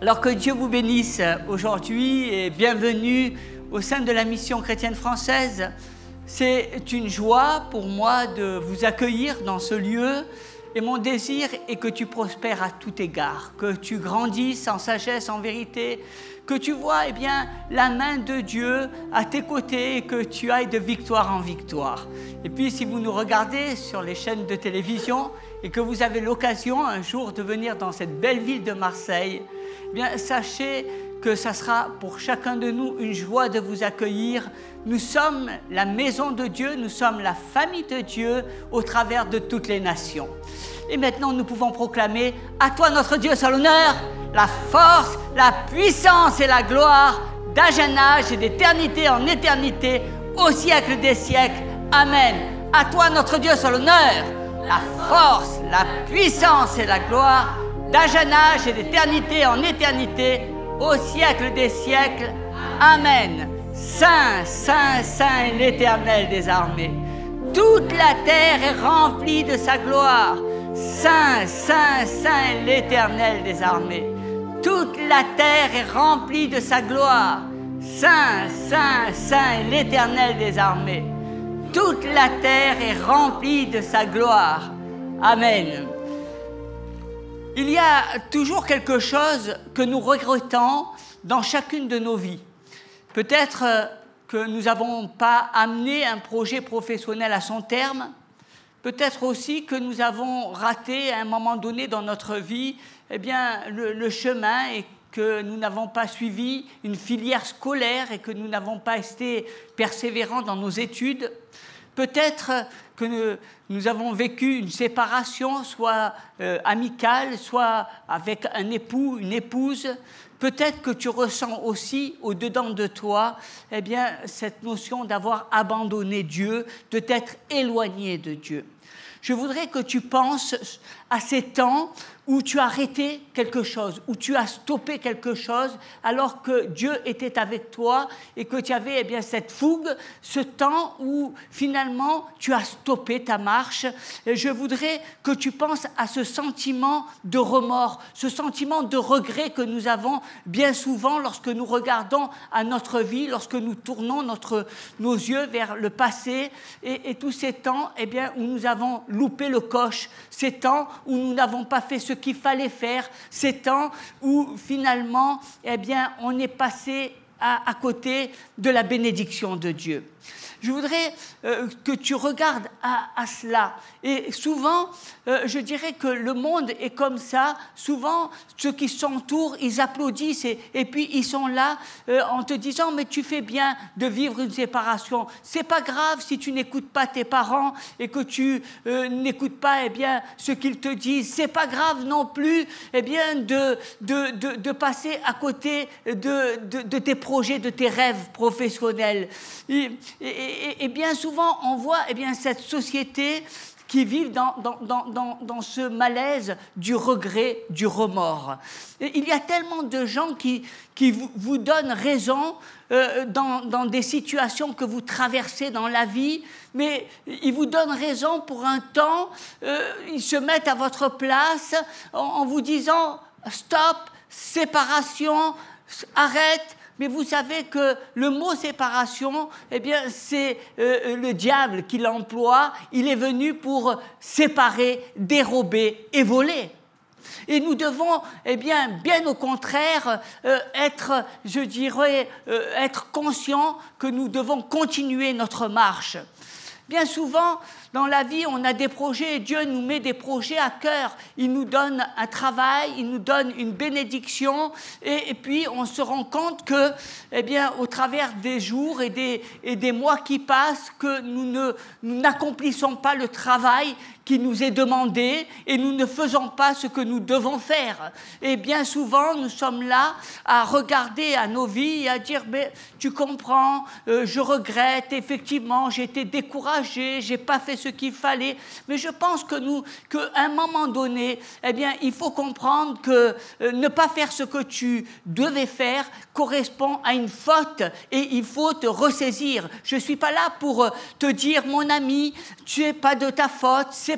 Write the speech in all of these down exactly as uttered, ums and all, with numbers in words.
Alors que Dieu vous bénisse aujourd'hui et bienvenue au sein de la mission chrétienne française. C'est une joie pour moi de vous accueillir dans ce lieu et mon désir est que tu prospères à tout égard, que tu grandisses en sagesse, en vérité, que tu vois eh bien, la main de Dieu à tes côtés et que tu ailles de victoire en victoire. Et puis si vous nous regardez sur les chaînes de télévision et que vous avez l'occasion un jour de venir dans cette belle ville de Marseille, eh bien, sachez que ça sera pour chacun de nous une joie de vous accueillir. Nous sommes la maison de Dieu, nous sommes la famille de Dieu au travers de toutes les nations. Et maintenant, nous pouvons proclamer « À toi, notre Dieu, soit l'honneur, la force, la puissance et la gloire, d'âge en âge et d'éternité en éternité, au siècle des siècles. Amen. À toi, notre Dieu, soit l'honneur, la force, la puissance et la gloire, d'âge en âge et d'éternité en éternité, au siècle des siècles. Amen. Saint, Saint, Saint est l'Éternel des armées. Toute la terre est remplie de sa gloire. Saint, Saint, Saint est l'Éternel des armées. Toute la terre est remplie de sa gloire. Saint, Saint, Saint est l'Éternel des armées. Toute la terre est remplie de sa gloire. Amen. Il y a toujours quelque chose que nous regrettons dans chacune de nos vies. Peut-être que nous n'avons pas amené un projet professionnel à son terme. Peut-être aussi que nous avons raté à un moment donné dans notre vie eh bien, le, le chemin et que nous n'avons pas suivi une filière scolaire et que nous n'avons pas été persévérants dans nos études. Peut-être que nous, nous avons vécu une séparation, soit euh, amicale, soit avec un époux, une épouse. Peut-être que tu ressens aussi au-dedans de toi eh bien, cette notion d'avoir abandonné Dieu, de t'être éloigné de Dieu. Je voudrais que tu penses à ces temps où tu as arrêté quelque chose, où tu as stoppé quelque chose alors que Dieu était avec toi et que tu avais eh bien, cette fougue, ce temps où finalement tu as stoppé ta marche. Et je voudrais que tu penses à ce sentiment de remords, ce sentiment de regret que nous avons bien souvent lorsque nous regardons à notre vie, lorsque nous tournons notre, nos yeux vers le passé et, et tous ces temps eh bien, où nous avons loupé le coche, ces temps où nous n'avons pas fait ce qu'il fallait faire, ces temps où finalement eh bien, on est passé à, à côté de la bénédiction de Dieu. Je voudrais euh, que tu regardes à, à cela. Et souvent, euh, je dirais que le monde est comme ça. Souvent, ceux qui s'entourent, ils applaudissent et, et puis ils sont là euh, en te disant « Mais tu fais bien de vivre une séparation. C'est pas grave si tu n'écoutes pas tes parents et que tu euh, n'écoutes pas eh bien, ce qu'ils te disent. C'est pas grave non plus eh bien, de, de, de, de passer à côté de, de, de tes projets, de tes rêves professionnels. » Et, et, Et, et bien souvent, on voit eh bien, cette société qui vit dans, dans, dans, dans, dans ce malaise du regret, du remords. Et il y a tellement de gens qui, qui vous, vous donnent raison euh, dans, dans des situations que vous traversez dans la vie, mais ils vous donnent raison pour un temps, euh, ils se mettent à votre place en, en vous disant « stop, séparation, arrête ». Mais vous savez que le mot séparation, eh bien, c'est euh, le diable qui l'emploie. Il est venu pour séparer, dérober et voler. Et nous devons, eh bien, bien au contraire, euh, être, je dirais, euh, être conscients que nous devons continuer notre marche. Bien souvent, dans la vie, on a des projets et Dieu nous met des projets à cœur. Il nous donne un travail, il nous donne une bénédiction et, et puis on se rend compte que, eh bien, au travers des jours et des, et des mois qui passent, que nous, ne, nous n'accomplissons pas le travail qui nous est demandé et nous ne faisons pas ce que nous devons faire. Et bien souvent, nous sommes là à regarder à nos vies et à dire « mais tu comprends, euh, je regrette, effectivement, j'ai été découragé, j'ai pas fait ce qu'il fallait. » Mais je pense que nous, qu'à un moment donné, eh bien, il faut comprendre que euh, ne pas faire ce que tu devais faire correspond à une faute et il faut te ressaisir. Je suis pas là pour te dire « mon ami, tu es pas de ta faute, c'est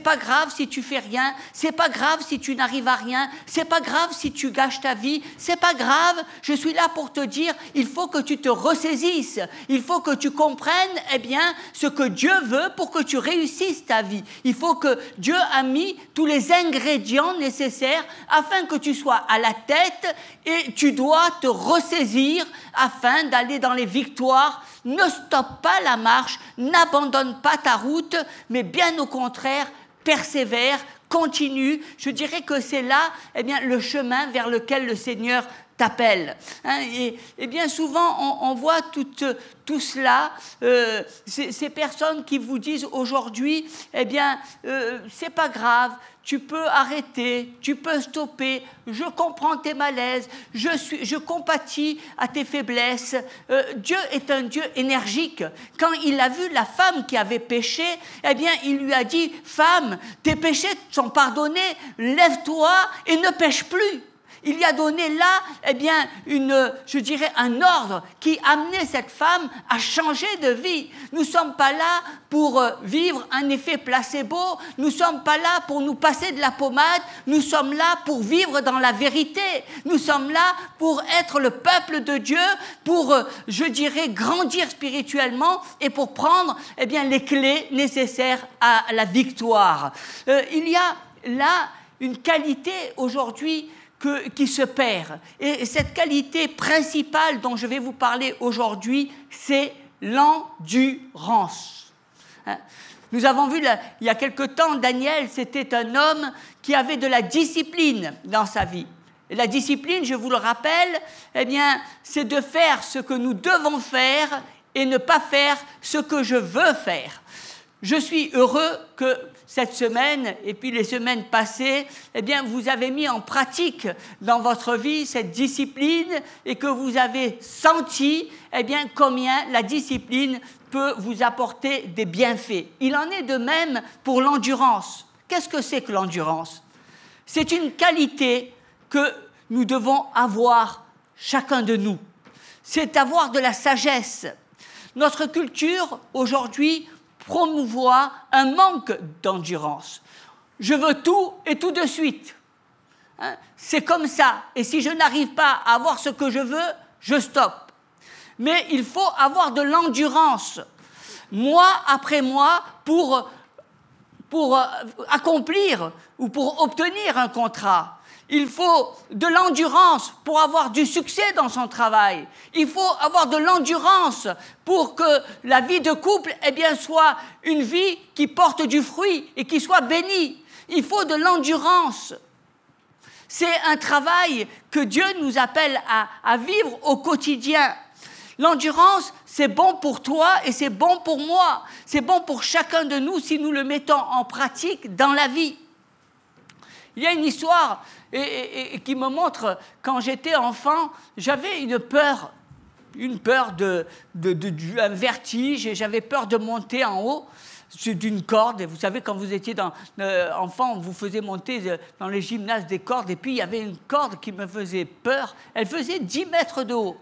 pas grave si tu fais rien, c'est pas grave si tu n'arrives à rien, c'est pas grave si tu gâches ta vie, c'est pas grave, je suis là pour te dire, il faut que tu te ressaisisses, il faut que tu comprennes, eh bien, ce que Dieu veut pour que tu réussisses ta vie. Il faut que Dieu a mis tous les ingrédients nécessaires afin que tu sois à la tête et tu dois te ressaisir afin d'aller dans les victoires. Ne stoppe pas la marche, n'abandonne pas ta route, mais bien au contraire, persévère, continue. Je dirais que c'est là, eh bien, le chemin vers lequel le Seigneur t'appelle. Hein, et, et bien souvent, on, on voit tout, tout cela, euh, ces, ces personnes qui vous disent aujourd'hui, eh bien, euh, c'est pas grave, tu peux arrêter, tu peux stopper, je comprends tes malaises, je, suis, je compatis à tes faiblesses. Euh, Dieu est un Dieu énergique. Quand il a vu la femme qui avait péché, eh bien, il lui a dit, « Femme, tes péchés sont pardonnés, lève-toi et ne pêche plus. » Il y a donné là, eh bien, une, je dirais, un ordre qui amenait cette femme à changer de vie. Nous ne sommes pas là pour vivre un effet placebo, nous ne sommes pas là pour nous passer de la pommade, nous sommes là pour vivre dans la vérité. Nous sommes là pour être le peuple de Dieu, pour, je dirais, grandir spirituellement et pour prendre, eh bien, les clés nécessaires à la victoire. Euh, il y a là une qualité aujourd'hui Que, qui se perd. Et cette qualité principale dont je vais vous parler aujourd'hui, c'est l'endurance. Hein? Nous avons vu là, il y a quelque temps, Daniel, c'était un homme qui avait de la discipline dans sa vie. Et la discipline, je vous le rappelle, eh bien, c'est de faire ce que nous devons faire et ne pas faire ce que je veux faire. Je suis heureux que cette semaine et puis les semaines passées, eh bien, vous avez mis en pratique dans votre vie cette discipline et que vous avez senti, eh bien, combien la discipline peut vous apporter des bienfaits. Il en est de même pour l'endurance. Qu'est-ce que c'est que l'endurance ? C'est une qualité que nous devons avoir, chacun de nous. C'est avoir de la sagesse. Notre culture, aujourd'hui, promouvoir un manque d'endurance. Je veux tout et tout de suite. Hein? C'est comme ça. Et si je n'arrive pas à avoir ce que je veux, je stoppe. Mais il faut avoir de l'endurance, mois après mois, pour, pour accomplir ou pour obtenir un contrat. Il faut de l'endurance pour avoir du succès dans son travail. Il faut avoir de l'endurance pour que la vie de couple, eh bien, soit une vie qui porte du fruit et qui soit bénie. Il faut de l'endurance. C'est un travail que Dieu nous appelle à, à vivre au quotidien. L'endurance, c'est bon pour toi et c'est bon pour moi. C'est bon pour chacun de nous si nous le mettons en pratique dans la vie. Il y a une histoire et, et, et qui me montre, quand j'étais enfant, j'avais une peur, une peur de, de, de, de un vertige, et j'avais peur de monter en haut d'une corde. Et vous savez, quand vous étiez dans, euh, enfant, on vous faisait monter dans les gymnases des cordes, et puis il y avait une corde qui me faisait peur. Elle faisait dix mètres de haut.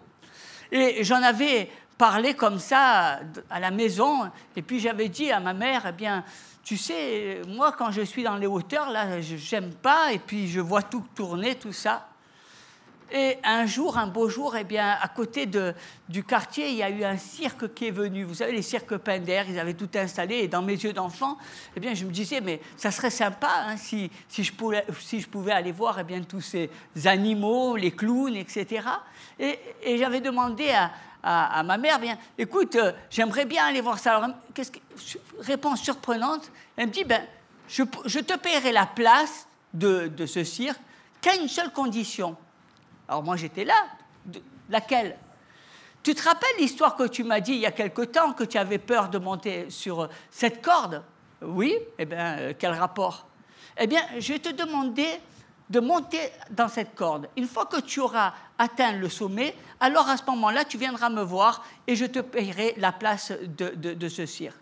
Et j'en avais parlé comme ça à la maison, et puis j'avais dit à ma mère, eh bien, tu sais, moi, quand je suis dans les hauteurs, là, je n'aime pas, et puis je vois tout tourner, tout ça. Et un jour, un beau jour, eh bien, à côté de, du quartier, il y a eu un cirque qui est venu. Vous savez, les cirques Pinder, ils avaient tout installé, et dans mes yeux d'enfant, eh bien, je me disais, mais ça serait sympa hein, si, si, je pouvais, si je pouvais aller voir eh bien, tous ces animaux, les clowns, et cetera. Et, et j'avais demandé à... À, à ma mère, bien, écoute, euh, j'aimerais bien aller voir ça. Alors, qu'est-ce que, réponse surprenante, elle me dit, ben, je, je te paierai la place de, de ce cirque qu'à une seule condition. Alors moi, j'étais là. De, laquelle ? Tu te rappelles l'histoire que tu m'as dit il y a quelque temps, que tu avais peur de monter sur cette corde ? Oui, eh bien, euh, quel rapport ? Eh bien, je vais te demander de monter dans cette corde. Une fois que tu auras atteint le sommet, alors à ce moment-là, tu viendras me voir et je te paierai la place de, de, de ce cirque.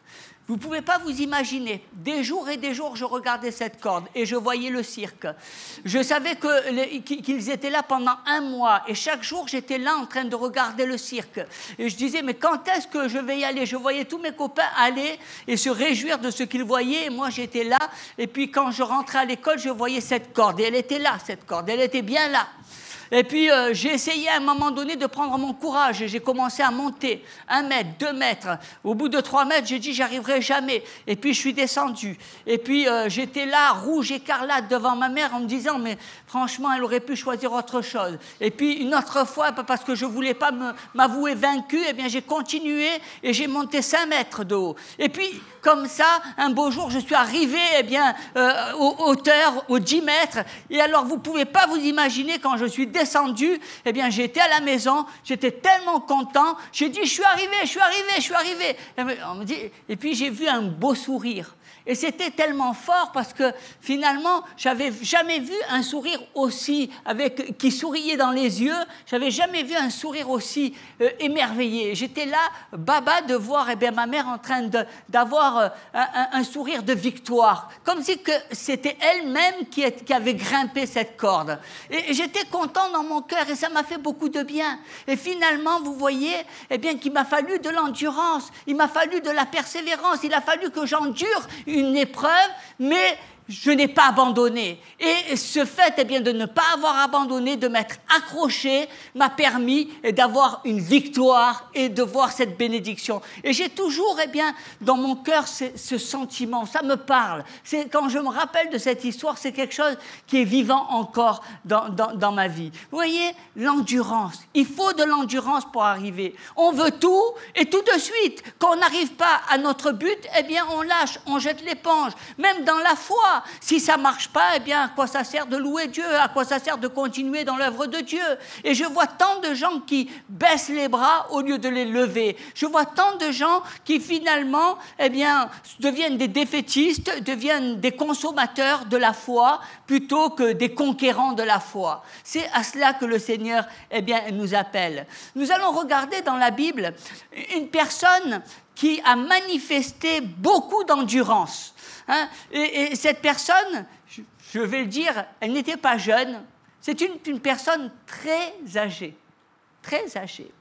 Vous ne pouvez pas vous imaginer. Des jours et des jours, je regardais cette corde et je voyais le cirque. Je savais que les, qu'ils étaient là pendant un mois. Et chaque jour, j'étais là en train de regarder le cirque. Et je disais, mais quand est-ce que je vais y aller? Je voyais tous mes copains aller et se réjouir de ce qu'ils voyaient. Et moi, j'étais là. Et puis, quand je rentrais à l'école, je voyais cette corde. Et elle était là, cette corde. Elle était bien là. Et puis, euh, j'ai essayé à un moment donné de prendre mon courage et j'ai commencé à monter un mètre, deux mètres. Au bout de trois mètres, j'ai dit, j'y arriverai jamais. Et puis, je suis descendu. Et puis, euh, j'étais là, rouge, écarlate, devant ma mère en me disant, mais franchement, elle aurait pu choisir autre chose. Et puis, une autre fois, parce que je ne voulais pas me, m'avouer vaincu, eh bien, j'ai continué et j'ai monté cinq mètres de haut. Et puis, comme ça, un beau jour, je suis arrivé, eh bien, euh, aux hauteurs, aux dix mètres. Et alors, vous ne pouvez pas vous imaginer, quand je suis descendu, eh bien, j'étais à la maison, j'étais tellement content, j'ai dit, je suis arrivé, je suis arrivé, je suis arrivé. Et, on me dit, et puis, j'ai vu un beau sourire. Et c'était tellement fort parce que finalement, j'avais jamais vu un sourire aussi, avec, qui souriait dans les yeux, j'avais jamais vu un sourire aussi euh, émerveillé. J'étais là, baba, de voir eh bien, ma mère en train de, d'avoir euh, un, un, un sourire de victoire, comme si que c'était elle-même qui, est, qui avait grimpé cette corde. Et, et j'étais content dans mon cœur et ça m'a fait beaucoup de bien. Et finalement, vous voyez, eh bien, qu'il m'a fallu de l'endurance, il m'a fallu de la persévérance, il a fallu que j'endure une épreuve, mais je n'ai pas abandonné. Et ce fait eh bien, de ne pas avoir abandonné, de m'être accroché, m'a permis d'avoir une victoire et de voir cette bénédiction. Et j'ai toujours, eh bien, dans mon cœur, ce, ce sentiment, ça me parle. C'est, quand je me rappelle de cette histoire, c'est quelque chose qui est vivant encore dans, dans, dans ma vie. Vous voyez, l'endurance. Il faut de l'endurance pour arriver. On veut tout, et tout de suite, quand on n'arrive pas à notre but, eh bien, on lâche, on jette l'éponge. Même dans la foi, si ça ne marche pas, eh bien, à quoi ça sert de louer Dieu? À quoi ça sert de continuer dans l'œuvre de Dieu? Et je vois tant de gens qui baissent les bras au lieu de les lever. Je vois tant de gens qui, finalement, eh bien, deviennent des défaitistes, deviennent des consommateurs de la foi plutôt que des conquérants de la foi. C'est à cela que le Seigneur, eh bien, nous appelle. Nous allons regarder dans la Bible une personne qui a manifesté beaucoup d'endurance. Hein, et, et cette personne, je, je vais le dire, elle n'était pas jeune, c'est une, une personne très âgée, très âgée.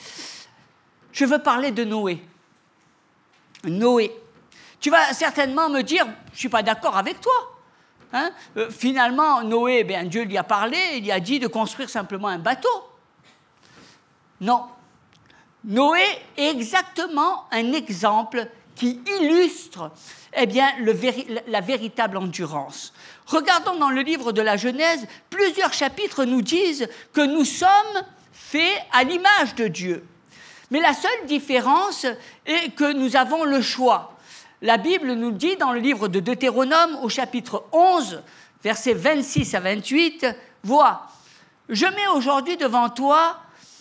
Je veux parler de Noé. Noé. Tu vas certainement me dire, je ne suis pas d'accord avec toi. Hein, euh, finalement, Noé, eh bien, Dieu lui a parlé, il lui a dit de construire simplement un bateau. Non. Noé est exactement un exemple qui illustre eh bien, le véri- la véritable endurance. Regardons dans le livre de la Genèse, plusieurs chapitres nous disent que nous sommes faits à l'image de Dieu. Mais la seule différence est que nous avons le choix. La Bible nous dit dans le livre de Deutéronome, au chapitre onze, versets vingt-six à vingt-huit, « Vois, je mets aujourd'hui devant toi,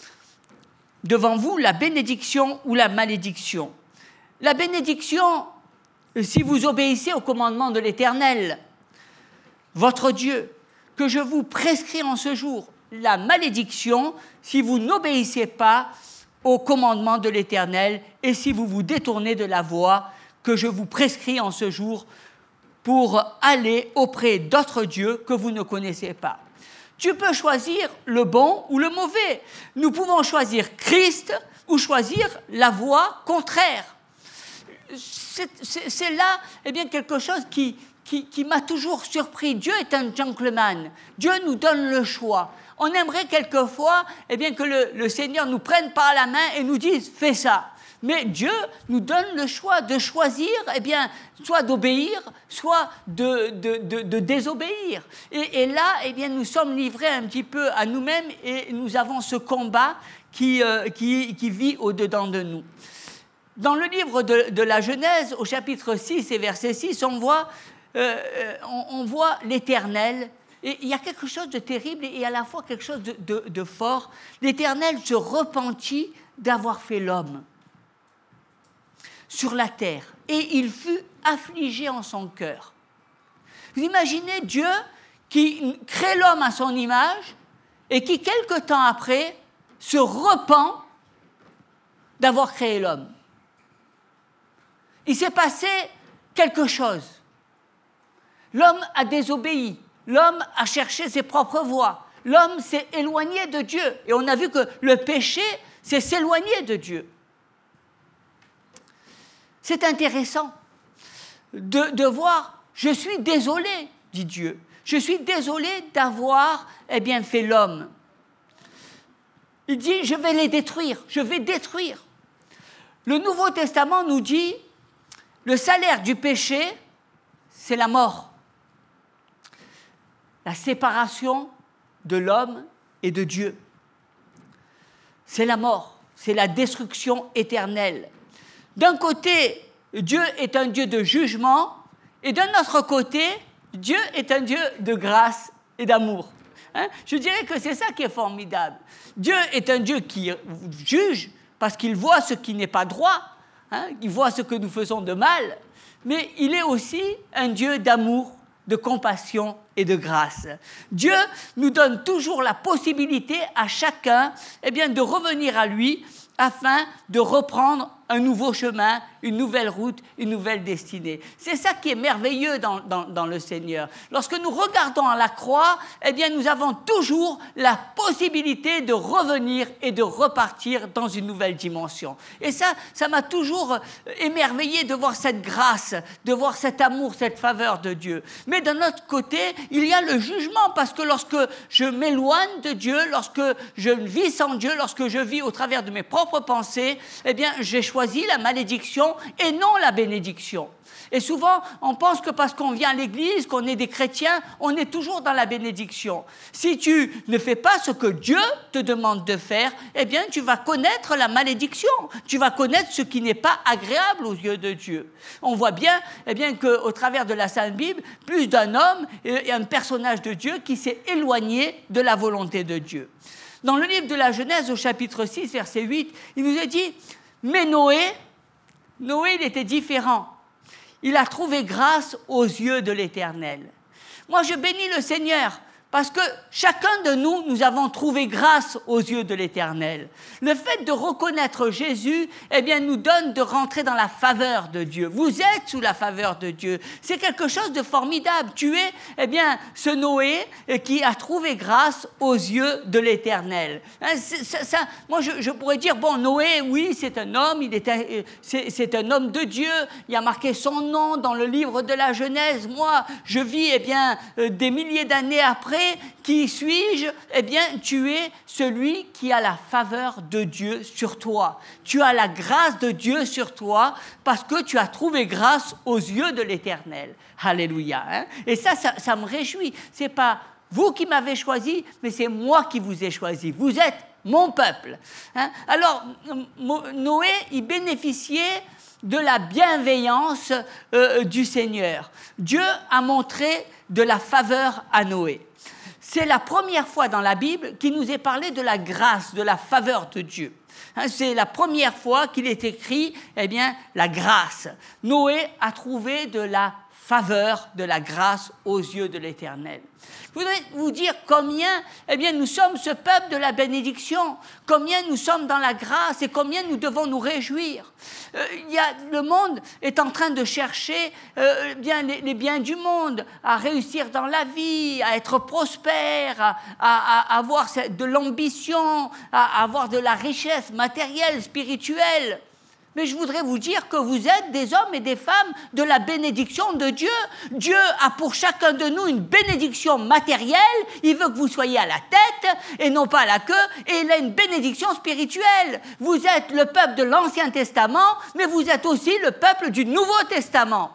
devant vous, la bénédiction ou la malédiction. La bénédiction, si vous obéissez au commandement de l'Éternel, votre Dieu, que je vous prescris en ce jour. La malédiction, si vous n'obéissez pas au commandement de l'Éternel et si vous vous détournez de la voie que je vous prescris en ce jour pour aller auprès d'autres dieux que vous ne connaissez pas. » Tu peux choisir le bon ou le mauvais. Nous pouvons choisir Christ ou choisir la voie contraire. C'est, c'est, c'est là eh bien, quelque chose qui, qui, qui m'a toujours surpris. Dieu est un gentleman. Dieu nous donne le choix. On aimerait quelquefois eh bien, que le, le Seigneur nous prenne par la main et nous dise « fais ça ». Mais Dieu nous donne le choix de choisir, eh bien, soit d'obéir, soit de, de, de, de désobéir. Et, et là, eh bien, nous sommes livrés un petit peu à nous-mêmes et nous avons ce combat qui, euh, qui, qui vit au-dedans de nous. Dans le livre de, de la Genèse, au chapitre six et verset six, on voit, euh, on, on voit l'Éternel. Et il y a quelque chose de terrible et à la fois quelque chose de, de, de fort. L'Éternel se repentit d'avoir fait l'homme sur la terre, et il fut affligé en son cœur. Vous imaginez Dieu qui crée l'homme à son image et qui, quelque temps après, se repent d'avoir créé l'homme. il s'est passé quelque chose. L'homme a désobéi, l'homme a cherché ses propres voies, l'homme s'est éloigné de Dieu. Et on a vu que le péché, c'est s'éloigner de Dieu. C'est intéressant de, de voir, je suis désolé, dit Dieu, je suis désolé d'avoir eh bien, fait l'homme. Il dit, je vais les détruire, je vais détruire. Le Nouveau Testament nous dit, le salaire du péché, c'est la mort. La séparation de l'homme et de Dieu. C'est la mort, c'est la destruction éternelle. D'un côté, Dieu est un Dieu de jugement, et d'un autre côté, Dieu est un Dieu de grâce et d'amour. Hein? Je dirais que c'est ça qui est formidable. Dieu est un Dieu qui juge parce qu'il voit ce qui n'est pas droit, hein? Il voit ce que nous faisons de mal, mais il est aussi un Dieu d'amour, de compassion et de grâce. Dieu nous donne toujours la possibilité à chacun eh bien, de revenir à lui afin de reprendre un nouveau chemin, une nouvelle route, une nouvelle destinée. C'est ça qui est merveilleux dans, dans, dans le Seigneur. Lorsque nous regardons à la croix, eh bien, nous avons toujours la possibilité de revenir et de repartir dans une nouvelle dimension. Et ça, ça m'a toujours émerveillé de voir cette grâce, de voir cet amour, cette faveur de Dieu. Mais d'un autre côté, il y a le jugement, parce que lorsque je m'éloigne de Dieu, lorsque je vis sans Dieu, lorsque je vis au travers de mes propres pensées, eh bien, j'ai choisi la malédiction et non la bénédiction. Et souvent, on pense que parce qu'on vient à l'église, qu'on est des chrétiens, on est toujours dans la bénédiction. Si tu ne fais pas ce que Dieu te demande de faire, eh bien, tu vas connaître la malédiction. Tu vas connaître ce qui n'est pas agréable aux yeux de Dieu. On voit bien, eh bien, qu'au travers de la Sainte Bible, plus d'un homme et un personnage de Dieu qui s'est éloigné de la volonté de Dieu. Dans le livre de la Genèse, au chapitre six, verset huit, il nous est dit « Mais Noé, Noé, il était différent. Il a trouvé grâce aux yeux de l'Éternel. » Moi, je bénis le Seigneur parce que chacun de nous, nous avons trouvé grâce aux yeux de l'Éternel. Le fait de reconnaître Jésus, eh bien, nous donne de rentrer dans la faveur de Dieu. Vous êtes sous la faveur de Dieu. C'est quelque chose de formidable. Tu es, eh bien, ce Noé qui a trouvé grâce aux yeux de l'Éternel. Hein, c'est, ça, ça, moi, je, je pourrais dire, bon, Noé, oui, c'est un homme, il est, c'est, c'est un homme de Dieu. Il a marqué son nom dans le livre de la Genèse. Moi, je vis, eh bien, euh, des milliers d'années après. Qui suis-je? Eh bien, tu es celui qui a la faveur de Dieu sur toi. Tu as la grâce de Dieu sur toi parce que tu as trouvé grâce aux yeux de l'Éternel. Alléluia. Hein? Et ça, ça, ça me réjouit. Ce n'est pas vous qui m'avez choisi, mais c'est moi qui vous ai choisi. Vous êtes mon peuple. Hein? Alors, Noé, il bénéficiait de la bienveillance euh, du Seigneur. Dieu a montré de la faveur à Noé. C'est la première fois dans la Bible qu'il nous est parlé de la grâce, de la faveur de Dieu. C'est la première fois qu'il est écrit, eh bien, la grâce. Noé a trouvé de la faveur, de la grâce aux yeux de l'Éternel. Je voudrais vous dire combien, eh bien, nous sommes ce peuple de la bénédiction, combien nous sommes dans la grâce et combien nous devons nous réjouir. Euh, il y a, le monde est en train de chercher euh, bien, les, les biens du monde, à réussir dans la vie, à être prospère, à, à, à avoir de l'ambition, à, à avoir de la richesse matérielle, spirituelle. Mais je voudrais vous dire que vous êtes des hommes et des femmes de la bénédiction de Dieu. Dieu a pour chacun de nous une bénédiction matérielle. Il veut que vous soyez à la tête et non pas à la queue. Et il a une bénédiction spirituelle. Vous êtes le peuple de l'Ancien Testament, mais vous êtes aussi le peuple du Nouveau Testament.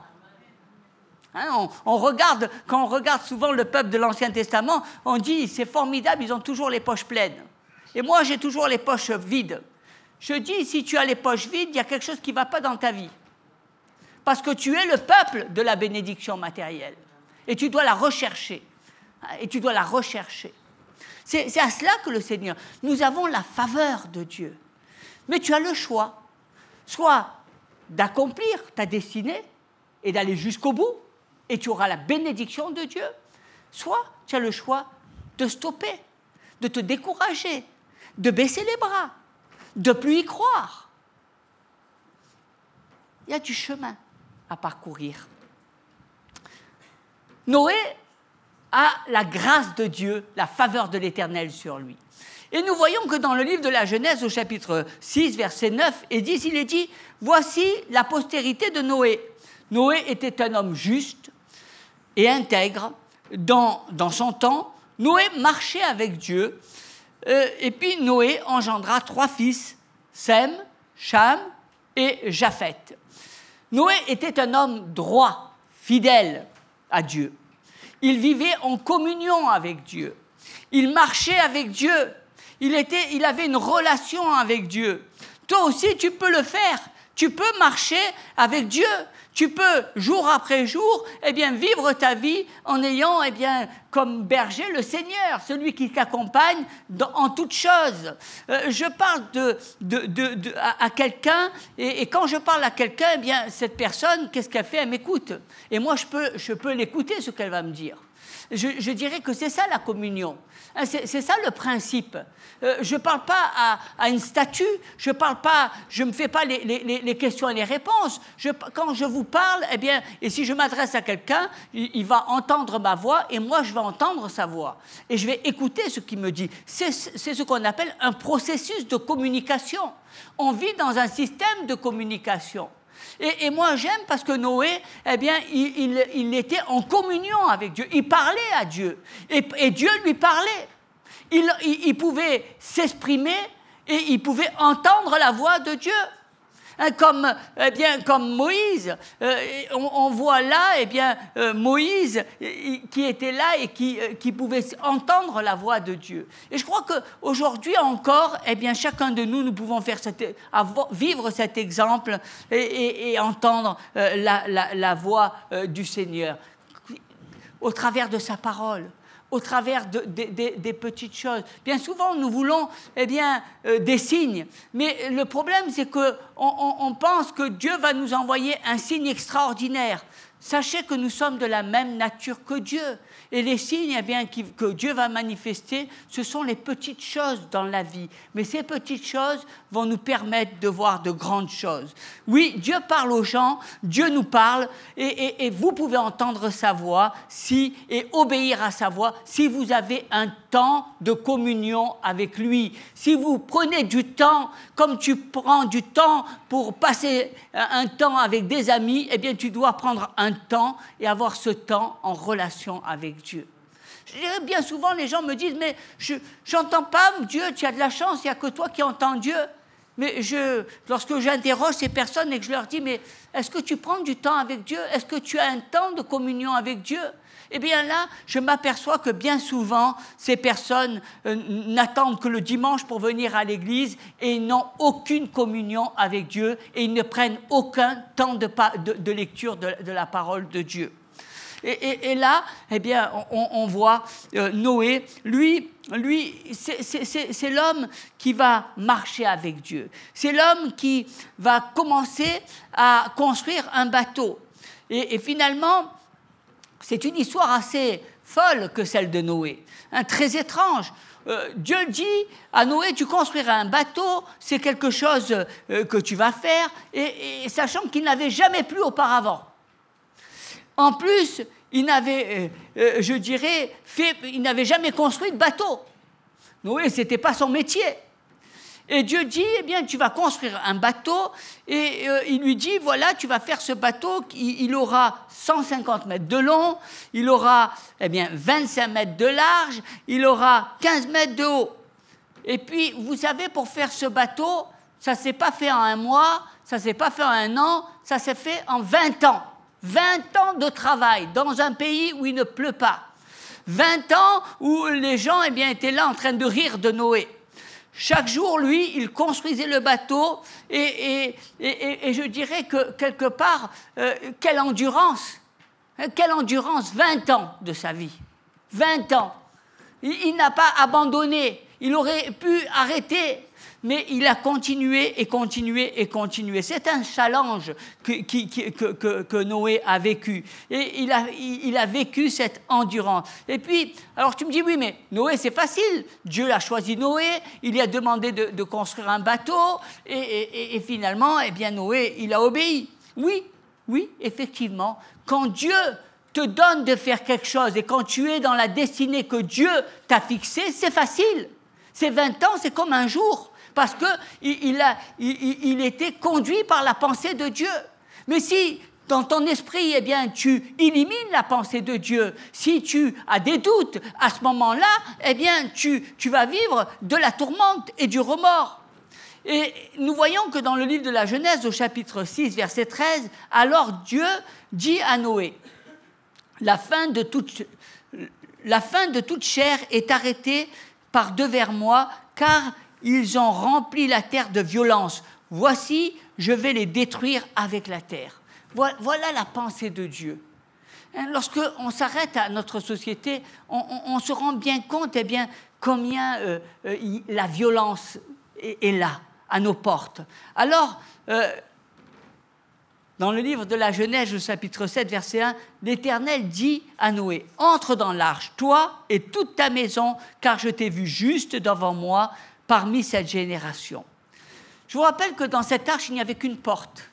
Hein, on, on regarde, quand on regarde souvent le peuple de l'Ancien Testament, on dit c'est formidable, ils ont toujours les poches pleines. Et moi, j'ai toujours les poches vides. Je dis, si tu as les poches vides, il y a quelque chose qui ne va pas dans ta vie. Parce que tu es le peuple de la bénédiction matérielle. Et tu dois la rechercher. Et tu dois la rechercher. C'est, c'est à cela que le Seigneur... Nous avons la faveur de Dieu. Mais tu as le choix. Soit d'accomplir ta destinée et d'aller jusqu'au bout, et tu auras la bénédiction de Dieu. Soit tu as le choix de stopper, de te décourager, de baisser les bras, de plus y croire. il y a du chemin à parcourir. Noé a la grâce de Dieu, la faveur de l'Éternel sur lui. Et nous voyons que dans le livre de la Genèse, au chapitre six, verset neuf et dix, il est dit « Voici la postérité de Noé. Noé était un homme juste et intègre dans, dans son temps. Noé marchait avec Dieu. Euh, et puis Noé engendra trois fils, Sem, Cham et Japheth. Noé était un homme droit, fidèle à Dieu. Il vivait en communion avec Dieu. Il marchait avec Dieu. Il, était, il avait une relation avec Dieu. Toi aussi, tu peux le faire. Tu peux marcher avec Dieu. Tu peux, jour après jour, eh bien, vivre ta vie en ayant eh bien, comme berger le Seigneur, celui qui t'accompagne dans, en toutes choses. Euh, je parle de, de, de, de, à, à quelqu'un, et, et quand je parle à quelqu'un, eh bien, cette personne, qu'est-ce qu'elle fait? Elle m'écoute. Et moi, je peux, je peux l'écouter, ce qu'elle va me dire. Je, je dirais que c'est ça la communion. C'est, c'est ça le principe. Euh, je ne parle pas à, à une statue, je parle pas, je ne me fais pas les, les, les questions et les réponses. Je, quand je vous parle, eh bien, et si je m'adresse à quelqu'un, il, il va entendre ma voix et moi je vais entendre sa voix. Et je vais écouter ce qu'il me dit. C'est, c'est ce qu'on appelle un processus de communication. On vit dans un système de communication. Et, et moi, j'aime parce que Noé, eh bien, il, il, il était en communion avec Dieu. Il parlait à Dieu. Et, et Dieu lui parlait. Il, il, il pouvait s'exprimer et il pouvait entendre la voix de Dieu. Hein, comme, eh bien, comme Moïse, euh, on, on voit là eh bien, euh, Moïse euh, qui était là et qui, euh, qui pouvait entendre la voix de Dieu. Et je crois qu'aujourd'hui encore, eh bien, chacun de nous, nous pouvons faire cette, avoir, vivre cet exemple et, et, et entendre euh, la, la, la voix euh, du Seigneur au travers de sa parole. Au travers de, de, de, des petites choses. Bien souvent, nous voulons eh bien, euh, des signes, mais le problème, c'est qu'on on, on pense que Dieu va nous envoyer un signe extraordinaire. Sachez que nous sommes de la même nature que Dieu. Et les signes eh bien, qui, que Dieu va manifester, ce sont les petites choses dans la vie. Mais ces petites choses vont nous permettre de voir de grandes choses. Oui, Dieu parle aux gens, Dieu nous parle, et, et, et vous pouvez entendre sa voix si, et obéir à sa voix si vous avez un temps de communion avec lui. Si vous prenez du temps, comme tu prends du temps pour passer un temps avec des amis, eh bien tu dois prendre un temps et avoir ce temps en relation avec Dieu. Je dirais bien souvent, les gens me disent, mais je n'entends pas Dieu, tu as de la chance, il n'y a que toi qui entends Dieu. Mais je, lorsque j'interroge ces personnes et que je leur dis, mais est-ce que tu prends du temps avec Dieu? Est-ce que tu as un temps de communion avec Dieu? Eh bien là, je m'aperçois que bien souvent, ces personnes euh, n'attendent que le dimanche pour venir à l'église et ils n'ont aucune communion avec Dieu et ils ne prennent aucun temps de, de, de lecture de, de la parole de Dieu. Et, et, et là, eh bien, on, on voit euh, Noé, lui, lui c'est, c'est, c'est, c'est l'homme qui va marcher avec Dieu. C'est l'homme qui va commencer à construire un bateau. Et, et finalement, c'est une histoire assez folle que celle de Noé, hein, très étrange. Euh, Dieu dit à Noé, tu construiras un bateau, c'est quelque chose euh, que tu vas faire, et, et sachant qu'il n'avait jamais plu auparavant. En plus, il n'avait, euh, euh, je dirais, fait, il n'avait jamais construit de bateau. Noé, ce n'était pas son métier. Et Dieu dit, eh bien, tu vas construire un bateau, et euh, il lui dit, voilà, tu vas faire ce bateau, il, il aura cent cinquante mètres de long, il aura, eh bien, vingt-cinq mètres de large, il aura quinze mètres de haut. Et puis, vous savez, pour faire ce bateau, ça ne s'est pas fait en un mois, ça ne s'est pas fait en un an, ça s'est fait en vingt ans. vingt ans de travail dans un pays où il ne pleut pas. vingt ans où les gens eh bien, étaient là en train de rire de Noé. Chaque jour, lui, il construisait le bateau et, et, et, et je dirais que quelque part, euh, quelle endurance, hein, quelle endurance, vingt ans de sa vie, vingt ans. Il, il n'a pas abandonné, il aurait pu arrêter, mais il a continué et continué et continué. C'est un challenge que, qui, que, que, que Noé a vécu. Et il a, il a vécu cette endurance. Et puis, alors tu me dis, oui, mais Noé, c'est facile. Dieu a choisi Noé, il lui a demandé de, de construire un bateau, et, et, et finalement, eh bien, Noé, il a obéi. Oui, oui, effectivement, quand Dieu te donne de faire quelque chose et quand tu es dans la destinée que Dieu t'a fixée, c'est facile. Ces vingt ans, c'est comme un jour, parce qu'il il a, il, il était conduit par la pensée de Dieu. Mais si dans ton esprit, eh bien, tu élimines la pensée de Dieu, si tu as des doutes à ce moment-là, eh bien, tu, tu vas vivre de la tourmente et du remords. Et nous voyons que dans le livre de la Genèse, au chapitre six, verset treize, « Alors Dieu dit à Noé, la fin de toute, la fin de toute chair est arrêtée par devers moi, car ils ont rempli la terre de violence. Voici, je vais les détruire avec la terre. » Voilà la pensée de Dieu. Lorsqu'on s'arrête à notre société, on, on, on se rend bien compte eh bien, combien euh, euh, la violence est, est là, à nos portes. Alors, euh, dans le livre de la Genèse, au chapitre sept, verset un, l'Éternel dit à Noé, « Entre dans l'arche, toi et toute ta maison, car je t'ai vu juste devant moi parmi cette génération. » Je vous rappelle que dans cette arche, il n'y avait qu'une porte.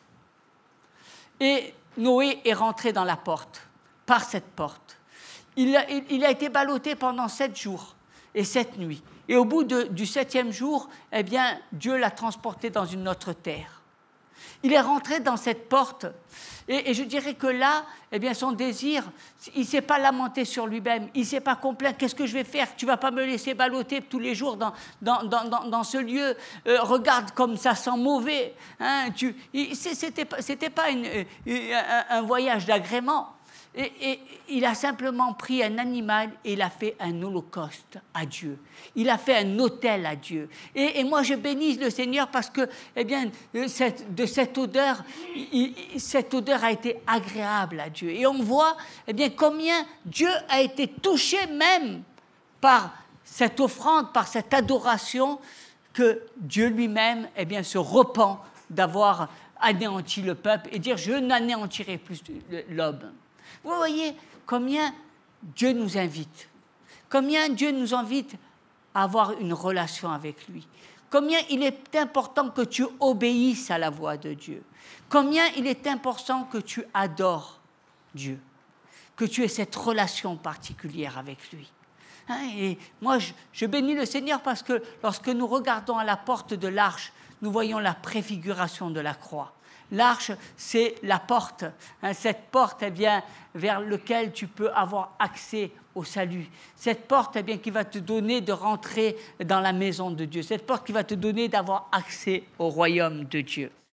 Et Noé est rentré dans la porte, par cette porte. Il a, il a été ballotté pendant sept jours et sept nuits. Et au bout de, du septième jour, eh bien, Dieu l'a transporté dans une autre terre. Il est rentré dans cette porte. Et, et je dirais que là, eh bien, son désir, il ne s'est pas lamenté sur lui-même. Il ne s'est pas complaint. Qu'est-ce que je vais faire? Tu ne vas pas me laisser balloter tous les jours dans, dans, dans, dans, dans ce lieu. Euh, regarde comme ça sent mauvais. Hein, tu, ce n'était pas, c'était pas une, un, un voyage d'agrément. Et, et il a simplement pris un animal et il a fait un holocauste à Dieu. Il a fait un autel à Dieu. Et, et moi, je bénis le Seigneur parce que, eh bien, cette, de cette odeur, il, cette odeur a été agréable à Dieu. Et on voit, eh bien, combien Dieu a été touché même par cette offrande, par cette adoration, que Dieu lui-même, eh bien, se repent d'avoir anéanti le peuple et dire, je n'anéantirai plus l'homme. Vous voyez combien Dieu nous invite, combien Dieu nous invite à avoir une relation avec lui, combien il est important que tu obéisses à la voix de Dieu, combien il est important que tu adores Dieu, que tu aies cette relation particulière avec lui. Hein, et moi, je, je bénis le Seigneur parce que lorsque nous regardons à la porte de l'arche, nous voyons la préfiguration de la croix. L'arche, c'est la porte. Hein, cette porte, eh bien, vers laquelle tu peux avoir accès au salut. Cette porte, eh bien, qui va te donner de rentrer dans la maison de Dieu. Cette porte qui va te donner d'avoir accès au royaume de Dieu.